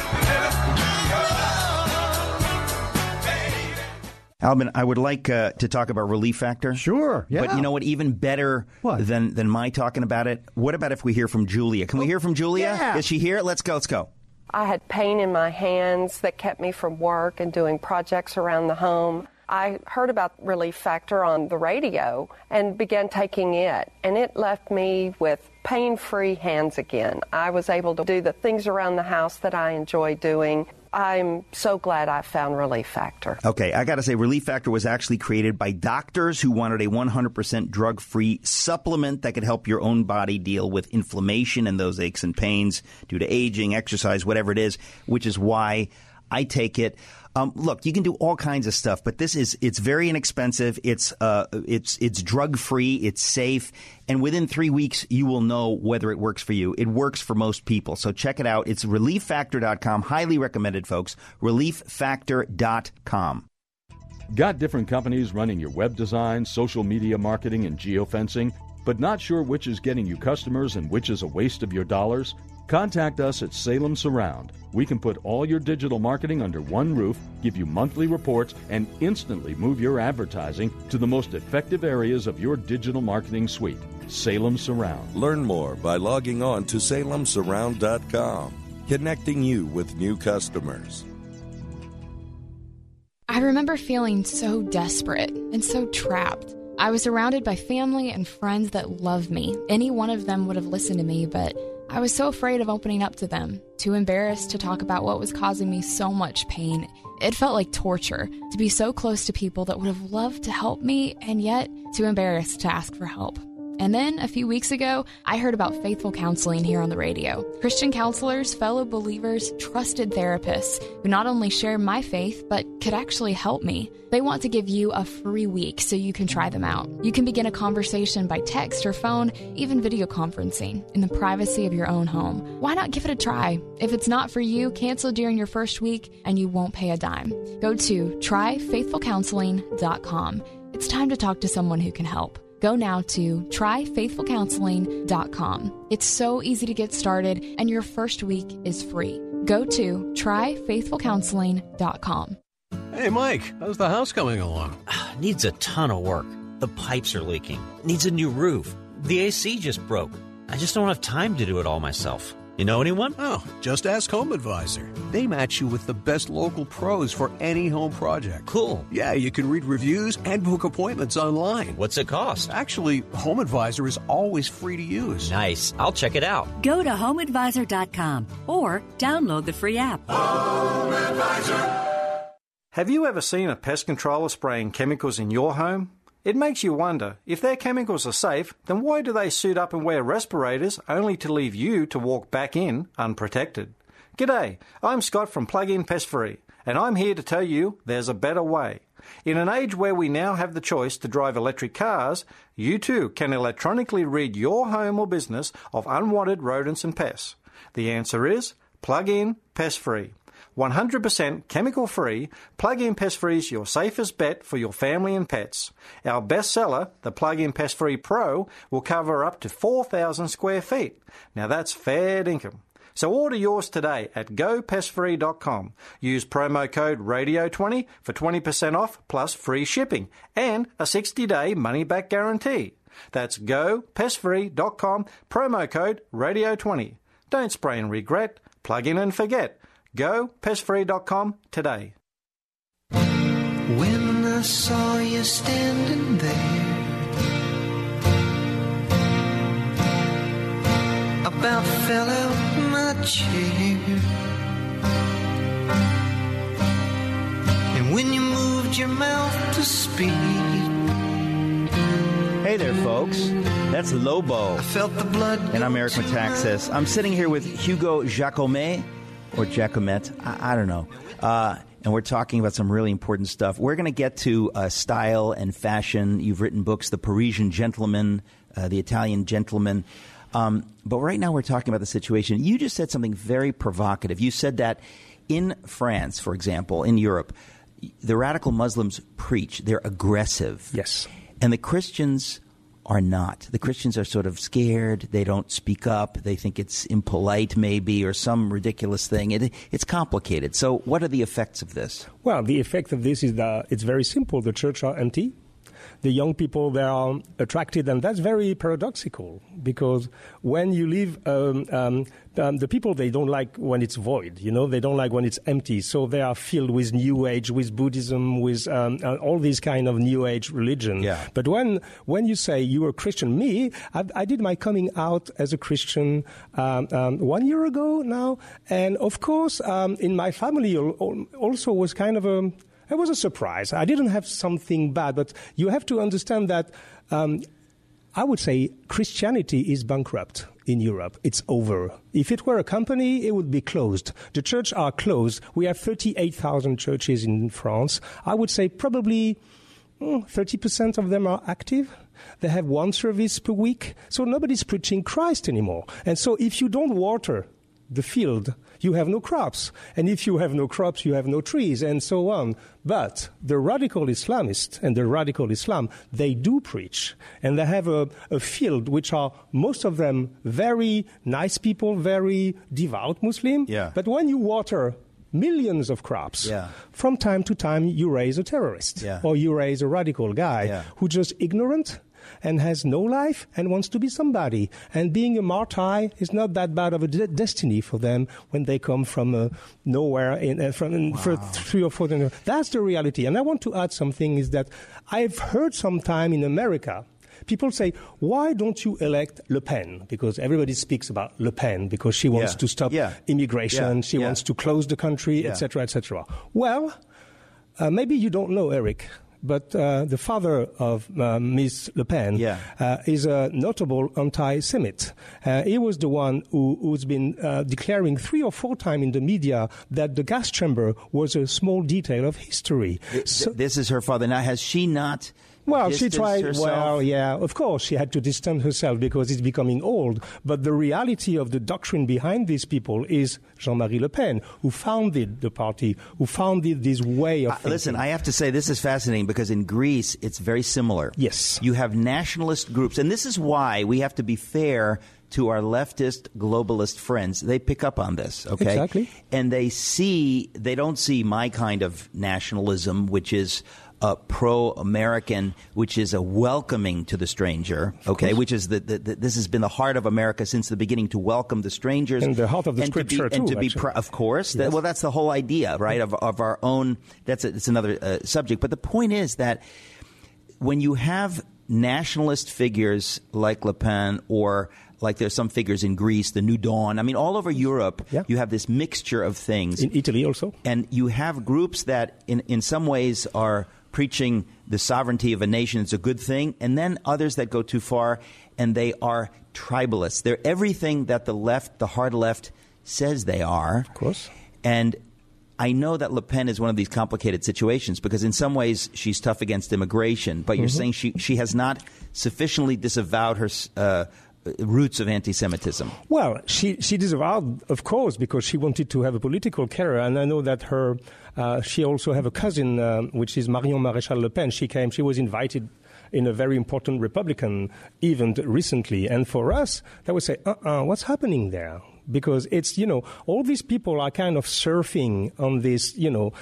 Albin, I would like to talk about Relief Factor. Sure, yeah. But you know what? Even better than my talking about it, what about if we hear from Julia? Can we hear from Julia? Yeah. Is she here? Let's go. I had pain in my hands that kept me from work and doing projects around the home. I heard about Relief Factor on the radio and began taking it, and it left me with pain-free hands again. I was able to do the things around the house that I enjoy doing. I'm so glad I found Relief Factor. Okay, I got to say, Relief Factor was actually created by doctors who wanted a 100% drug-free supplement that could help your own body deal with inflammation and those aches and pains due to aging, exercise, whatever it is, which is why I take it. Look, you can do all kinds of stuff, but it's very inexpensive. It's drug-free. It's safe. And within 3 weeks, you will know whether it works for you. It works for most people. So check it out. It's ReliefFactor.com. Highly recommended, folks. ReliefFactor.com. Got different companies running your web design, social media marketing, and geofencing, but not sure which is getting you customers and which is a waste of your dollars? Contact us at Salem Surround. We can put all your digital marketing under one roof, give you monthly reports, and instantly move your advertising to the most effective areas of your digital marketing suite. Salem Surround. Learn more by logging on to salemsurround.com, connecting you with new customers. I remember feeling so desperate and so trapped. I was surrounded by family and friends that loved me. Any one of them would have listened to me, but I was so afraid of opening up to them, too embarrassed to talk about what was causing me so much pain. It felt like torture to be so close to people that would have loved to help me, and yet too embarrassed to ask for help. And then, a few weeks ago, I heard about Faithful Counseling here on the radio. Christian counselors, fellow believers, trusted therapists who not only share my faith, but could actually help me. They want to give you a free week so you can try them out. You can begin a conversation by text or phone, even video conferencing, in the privacy of your own home. Why not give it a try? If it's not for you, cancel during your first week and you won't pay a dime. Go to tryfaithfulcounseling.com. It's time to talk to someone who can help. Go now to tryfaithfulcounseling.com. It's so easy to get started, and your first week is free. Go to tryfaithfulcounseling.com. Hey, Mike, how's the house coming along? Needs a ton of work. The pipes are leaking. Needs a new roof. The AC just broke. I just don't have time to do it all myself. You know anyone? Oh, just ask Home Advisor. They match you with the best local pros for any home project. Cool. Yeah, you can read reviews and book appointments online. What's it cost? Actually, Home Advisor is always free to use. Nice. I'll check it out. Go to HomeAdvisor.com or download the free app. Home Advisor. Have you ever seen a pest controller spraying chemicals in your home? It makes you wonder, if their chemicals are safe, then why do they suit up and wear respirators only to leave you to walk back in unprotected? G'day, I'm Scott from Plug-in Pest Free, and I'm here to tell you there's a better way. In an age where we now have the choice to drive electric cars, you too can electronically rid your home or business of unwanted rodents and pests. The answer is Plug-in Pest-Free. 100% chemical-free, Plug-in Pest-Free is your safest bet for your family and pets. Our bestseller, the Plug-in Pest-Free Pro, will cover up to 4,000 square feet. Now that's fair dinkum. So order yours today at gopestfree.com. Use promo code RADIO20 for 20% off plus free shipping and a 60-day money-back guarantee. That's gopestfree.com, promo code RADIO20. Don't spray and regret, plug in and forget. GoPestFree.com today. When I saw you standing there, about fell out my chair. And when you moved your mouth to speak. Hey there, folks. That's Lobo. I felt the blood. And I'm Eric Metaxas. I'm sitting here with Hugo Jacomet. Or Jacomet, I don't know. And we're talking about some really important stuff. We're going to get to style and fashion. You've written books, The Parisian Gentleman, The Italian Gentleman. But right now we're talking about the situation. You just said something very provocative. You said that in France, for example, in Europe, the radical Muslims preach. They're aggressive. Yes. And the Christians are not. The Christians are sort of scared. They don't speak up. They think it's impolite maybe or some ridiculous thing. It's complicated. So what are the effects of this? Well, the effect of this is that it's very simple. The churches are empty. The young people, they are attracted, and that's very paradoxical because when you live, the people, they don't like when it's void, they don't like when it's empty. So they are filled with New Age, with Buddhism, with all these kind of New Age religion. Yeah. But when you say you're a Christian, I did my coming out as a Christian 1 year ago now, and of course, in my family also was kind of it was a surprise. I didn't have something bad, but you have to understand that I would say Christianity is bankrupt in Europe. It's over. If it were a company, it would be closed. The churches are closed. We have 38,000 churches in France. I would say probably 30% of them are active. They have one service per week. So nobody's preaching Christ anymore. And so if you don't water the field, you have no crops. And if you have no crops, you have no trees, and so on. But the radical Islamists and the radical Islam, they do preach. And they have a field which are, most of them, very nice people, very devout Muslim. Yeah. But when you water millions of crops, from time to time you raise a terrorist. Or you raise a radical guy who just ignorant and has no life and wants to be somebody. And being a martyr is not that bad of a destiny for them when they come from nowhere, for 3 or 4 years. That's the reality. And I want to add something is that I've heard sometime in America, people say, why don't you elect Le Pen? Because everybody speaks about Le Pen because she wants to stop immigration, she wants to close the country, etc., etc. Well, maybe you don't know, Eric, but the father of Ms. Le Pen is a notable anti-Semite. He was the one who's been declaring 3 or 4 times in the media that the gas chamber was a small detail of history. This is her father. Now, has she not... Well, she tried, of course, she had to distance herself because it's becoming old. But the reality of the doctrine behind these people is Jean-Marie Le Pen, who founded the party, who founded this way of thinking. Listen, I have to say, this is fascinating because in Greece, it's very similar. Yes. You have nationalist groups, and this is why we have to be fair to our leftist, globalist friends. They pick up on this, okay? Exactly. And they don't see my kind of nationalism, which is pro-American, which is a welcoming to the stranger, okay, which is this has been the heart of America since the beginning, to welcome the strangers. And the heart of the scripture, too. And to be, of course. Yes. That's the whole idea, right, of our own. It's another subject. But the point is that when you have nationalist figures like Le Pen or like there's some figures in Greece, the New Dawn. I mean, all over Europe, you have this mixture of things. In Italy also. And you have groups that in some ways are preaching the sovereignty of a nation. It's a good thing. And then others that go too far, and they are tribalists. They're everything that the left, the hard left, says they are. Of course. And I know that Le Pen is one of these complicated situations because in some ways she's tough against immigration, but you're saying she has not sufficiently disavowed her roots of anti-Semitism. Well, she disavowed, of course, because she wanted to have a political career, and I know that she also have a cousin, which is Marion Maréchal Le Pen. She was invited in a very important Republican event recently, and for us, they would say, what's happening there? Because it's, all these people are kind of surfing on this,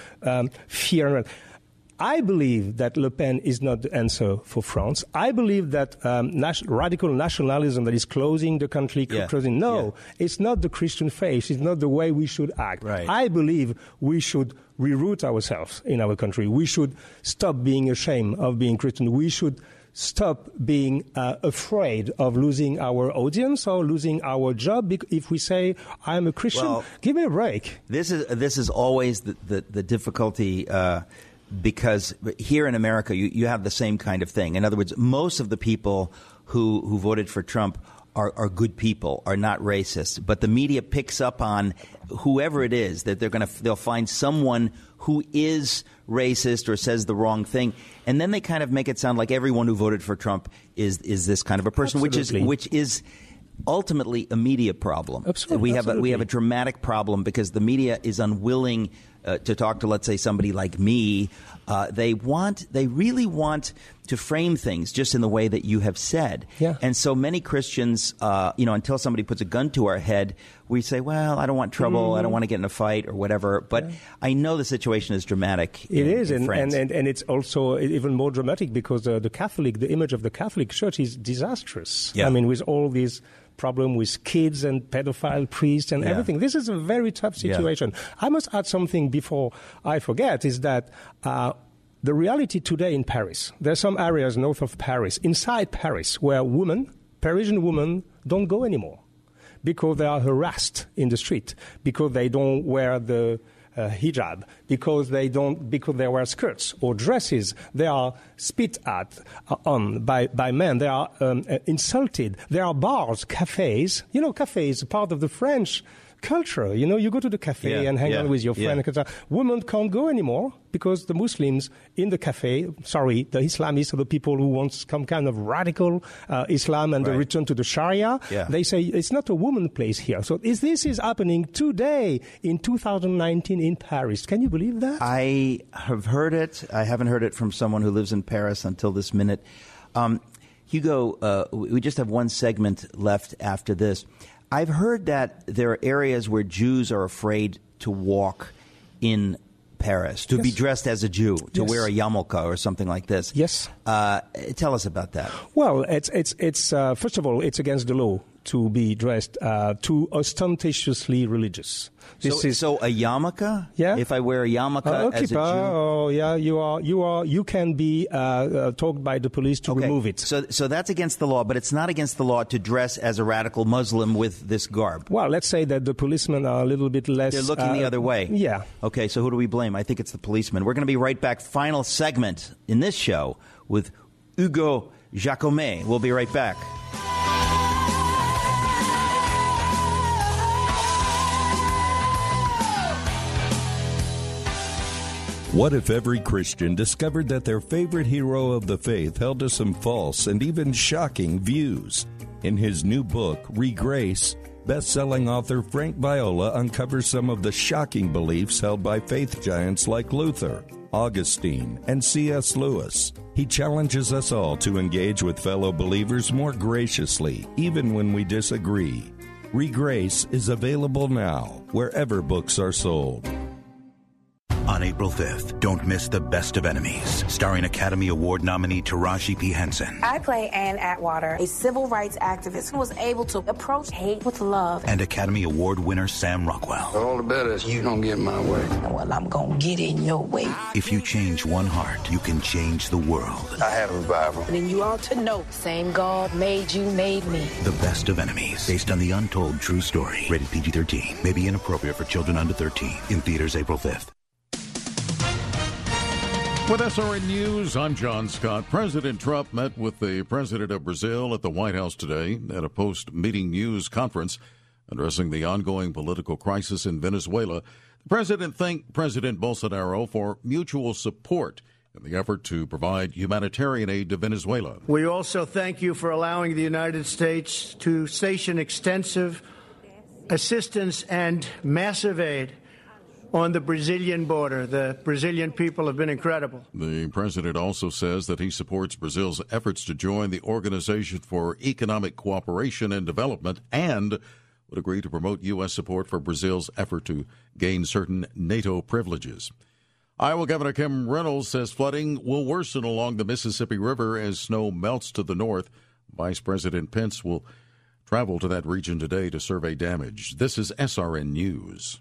fear. I believe that Le Pen is not the answer for France. I believe that radical nationalism that is closing the country, it's not the Christian faith. It's not the way we should act. Right. I believe we should reroute ourselves in our country. We should stop being ashamed of being Christian. We should stop being afraid of losing our audience or losing our job. If we say, I'm a Christian, give me a break. This is always the difficulty because here in America, you have the same kind of thing. In other words, most of the people who voted for Trump are good people, are not racist. But the media picks up on whoever it is that they'll find someone who is racist or says the wrong thing, and then they kind of make it sound like everyone who voted for Trump is this kind of a person, which is ultimately a media problem. Absolutely. We have a dramatic problem because the media is unwilling to talk to, let's say, somebody like me. They really want to frame things just in the way that you have said. Yeah. And so many Christians, until somebody puts a gun to our head, we say, well, I don't want trouble. I don't want to get in a fight or whatever. But I know the situation is dramatic. It is, in France. And it's also even more dramatic because the image of the Catholic Church is disastrous. Yeah. I mean, with all these problem with kids and pedophile priests and everything. This is a very tough situation. Yeah. I must add something before I forget, is that the reality today in Paris, there are some areas north of Paris, inside Paris, where Parisian women don't go anymore because they are harassed in the street, because they don't wear the hijab, because they wear skirts or dresses. They are spit on by men. They are insulted. There are bars, cafes. Cafes are part of the French culture. You go to the cafe and hang out with your friend. Women can't go anymore because the Muslims in the cafe, the Islamists are the people who want some kind of radical Islam and the return to the Sharia. Yeah. They say it's not a woman place here. So this is happening today in 2019 in Paris. Can you believe that? I have heard it. I haven't heard it from someone who lives in Paris until this minute. Hugo, we just have one segment left after this. I've heard that there are areas where Jews are afraid to walk in Paris, to be dressed as a Jew, to wear a yarmulke or something like this. Yes. Tell us about that. Well, it's first of all, it's against the law to be dressed too ostentatiously religious. So a yarmulke? Yeah. If I wear a yarmulke as a Jew? Oh, yeah, you can be told by the police to remove it. So that's against the law, but it's not against the law to dress as a radical Muslim with this garb. Well, let's say that the policemen are a little bit less... They're looking the other way. Yeah. Okay, so who do we blame? I think it's the policemen. We're going to be right back. Final segment in this show with Hugo Jacomet. We'll be right back. What if every Christian discovered that their favorite hero of the faith held to some false and even shocking views? In his new book, Regrace, best-selling author Frank Viola uncovers some of the shocking beliefs held by faith giants like Luther, Augustine, and C.S. Lewis. He challenges us all to engage with fellow believers more graciously, even when we disagree. Regrace is available now, wherever books are sold. On April 5th, don't miss The Best of Enemies, starring Academy Award nominee Taraji P. Henson. I play Anne Atwater, a civil rights activist who was able to approach hate with love. And Academy Award winner Sam Rockwell. All the better is you don't get my way. Well, I'm going to get in your way. If you change one heart, you can change the world. I have a Bible. And then you ought to know, same God made you, made me. The Best of Enemies, based on the untold true story. Rated PG-13. May be inappropriate for children under 13. In theaters April 5th. With SRN News, I'm John Scott. President Trump met with the president of Brazil at the White House today at a post-meeting news conference. Addressing the ongoing political crisis in Venezuela, the president thanked President Bolsonaro for mutual support in the effort to provide humanitarian aid to Venezuela. We also thank you for allowing the United States to station extensive assistance and massive aid on the Brazilian border. The Brazilian people have been incredible. The president also says that he supports Brazil's efforts to join the Organization for Economic Cooperation and Development and would agree to promote U.S. support for Brazil's effort to gain certain NATO privileges. Iowa Governor Kim Reynolds says flooding will worsen along the Mississippi River as snow melts to the north. Vice President Pence will travel to that region today to survey damage. This is SRN News.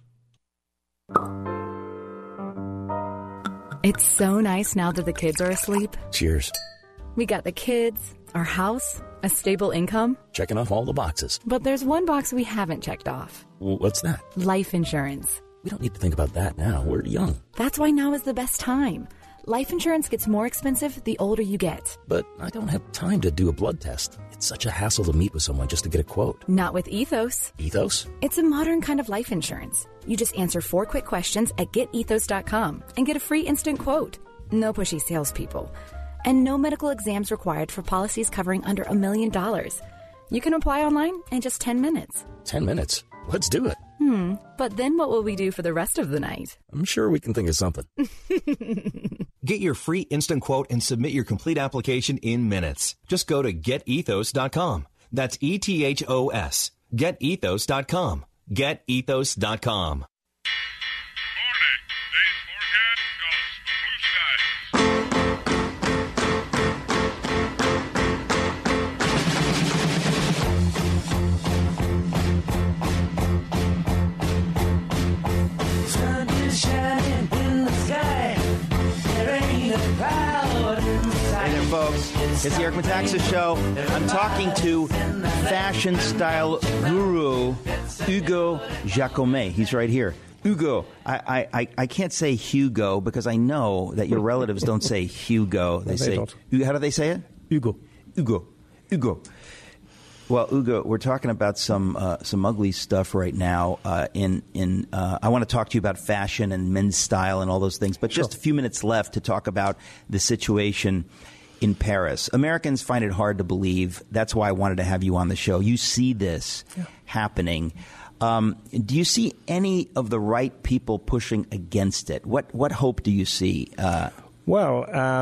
It's so nice now that the kids are asleep. Cheers. We got the kids, our house, a stable income. Checking off all the boxes. But there's one box we haven't checked off. What's that? Life insurance. We don't need to think about that now. We're young. That's why now is the best time. Life insurance gets more expensive the older you get. But I don't have time to do a blood test. It's such a hassle to meet with someone just to get a quote. Not with Ethos. Ethos? It's a modern kind of life insurance. You just answer 4 quick questions at getethos.com and get a free instant quote. No pushy salespeople. And no medical exams required for policies covering under $1 million. You can apply online in just 10 minutes. 10 minutes? Let's do it. But then what will we do for the rest of the night? I'm sure we can think of something. Get your free instant quote and submit your complete application in minutes. Just go to getethos.com. That's ETHOS. Getethos.com. Getethos.com. It's the Eric Metaxas Show. I'm talking to fashion style guru Hugo Jacomet. He's right here. Hugo, I can't say Hugo because I know that your relatives don't say Hugo. They say, how do they say it? Hugo. Hugo. Hugo. Well, Hugo, we're talking about some ugly stuff right now. I want to talk to you about fashion and men's style and all those things, but just a few minutes left to talk about the situation in Paris. Americans find it hard to believe. That's why I wanted to have you on the show. You see this happening. Do you see any of the right people pushing against it? What hope do you see? Well,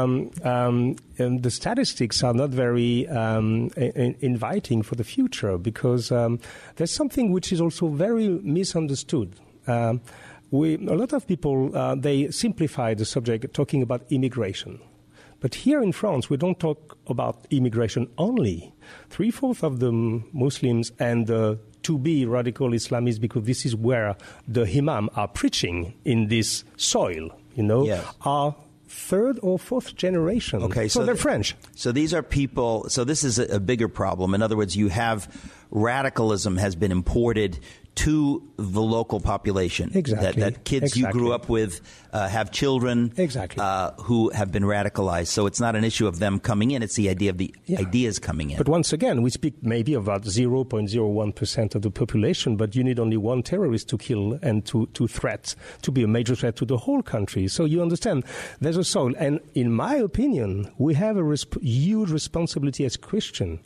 the statistics are not very inviting for the future because there's something which is also very misunderstood. A lot of people, they simplify the subject talking about immigration. But here in France, we don't talk about immigration only. 3/4 of the Muslims and the to-be radical Islamists, because this is where the imam are preaching in this soil, are third or fourth generation. Okay, so they're French. So these are people. So this is a bigger problem. In other words, you have radicalism has been imported to the local population. Exactly. That kids you grew up with have children who have been radicalized. So it's not an issue of them coming in. It's the idea of the ideas coming in. But once again, we speak maybe about 0.01% of the population, but you need only one terrorist to kill and to be a major threat to the whole country. So you understand, there's a soul. And in my opinion, we have a huge responsibility as Christians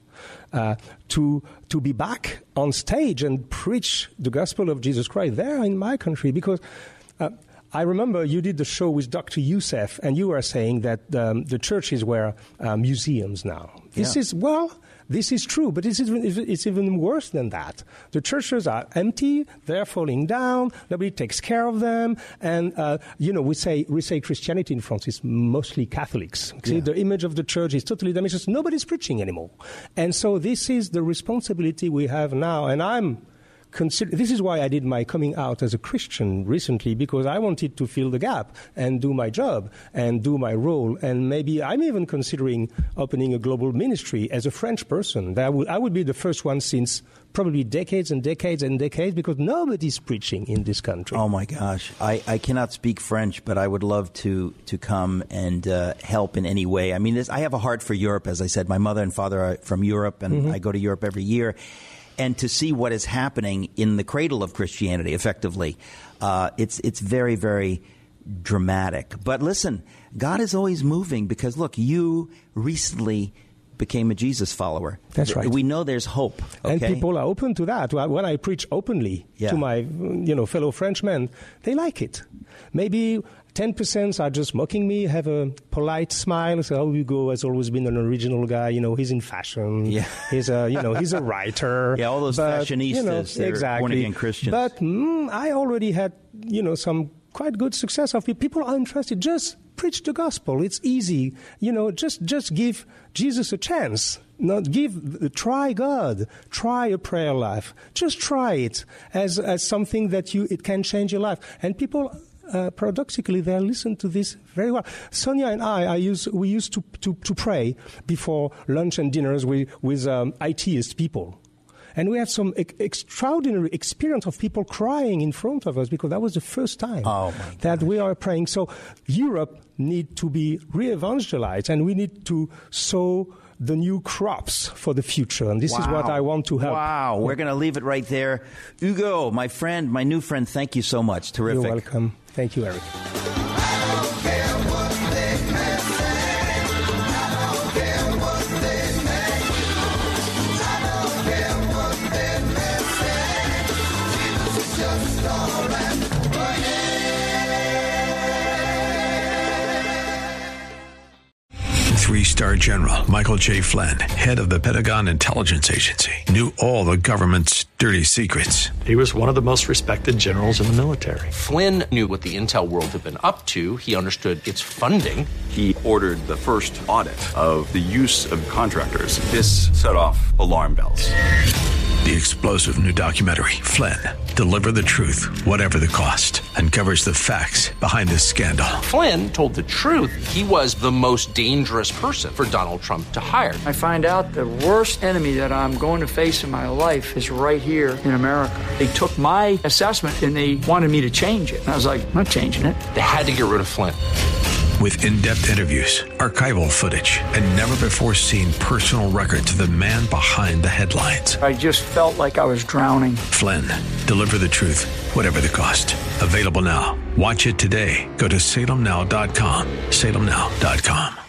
to be back on stage and preach the gospel of Jesus Christ there in my country. Because I remember you did the show with Dr. Youssef, and you were saying that the churches were museums now. This is true, but it's even worse than that. The churches are empty, they're falling down, nobody takes care of them, and we say Christianity in France is mostly Catholics. See, the image of the church is totally damaged. Nobody's preaching anymore, and so this is the responsibility we have now. And this is why I did my coming out as a Christian recently, because I wanted to fill the gap and do my job and do my role. And maybe I'm even considering opening a global ministry as a French person. I would be the first one since probably decades and decades and decades, because nobody's preaching in this country. Oh, my gosh. I cannot speak French, but I would love to come and help in any way. I mean, I have a heart for Europe, as I said. My mother and father are from Europe, and I go to Europe every year. and to see what is happening in the cradle of Christianity, effectively, it's very, very dramatic. But listen, God is always moving because, look, you recently became a Jesus follower. That's right. We know there's hope. Okay? And people are open to that. When I preach openly to my fellow Frenchmen, they like it. Maybe 10% are just mocking me, have a polite smile, say, "Oh, Hugo has always been an original guy. He's in fashion. Yeah. He's a writer." Yeah, all those fashionistas, they're exactly. born-again Christians. But I already had, some quite good success of it. People are interested. Just preach the gospel. It's easy. Just give Jesus a chance. Try God. Try a prayer life. Just try it as something that it can change your life. And people, paradoxically, they listen to this very well. Sonia and we used to pray before lunch and dinners with ITist people. And we had some extraordinary experience of people crying in front of us because that was the first time that we are praying. So Europe need to be re-evangelized, and we need to sow the new crops for the future. And this is what I want to help. Wow. We're going to leave it right there. Hugo, my friend, my new friend, thank you so much. Terrific. You're welcome. Thank you, Eric. 3-star General Michael J. Flynn, head of the Pentagon Intelligence Agency, knew all the government's dirty secrets. He was one of the most respected generals in the military. Flynn knew what the intel world had been up to. He understood its funding. He ordered the first audit of the use of contractors. This set off alarm bells. The explosive new documentary, Flynn, Deliver the Truth, Whatever the Cost, uncovers the facts behind this scandal. Flynn told the truth. He was the most dangerous person for Donald Trump to hire. I find out the worst enemy that I'm going to face in my life is right here in America. They took my assessment and they wanted me to change it. And I was like, I'm not changing it. They had to get rid of Flynn. With in-depth interviews, archival footage, and never-before-seen personal records of the man behind the headlines. I just felt like I was drowning. Flynn, Deliver the Truth, Whatever the Cost. Available now. Watch it today. Go to salemnow.com. salemnow.com.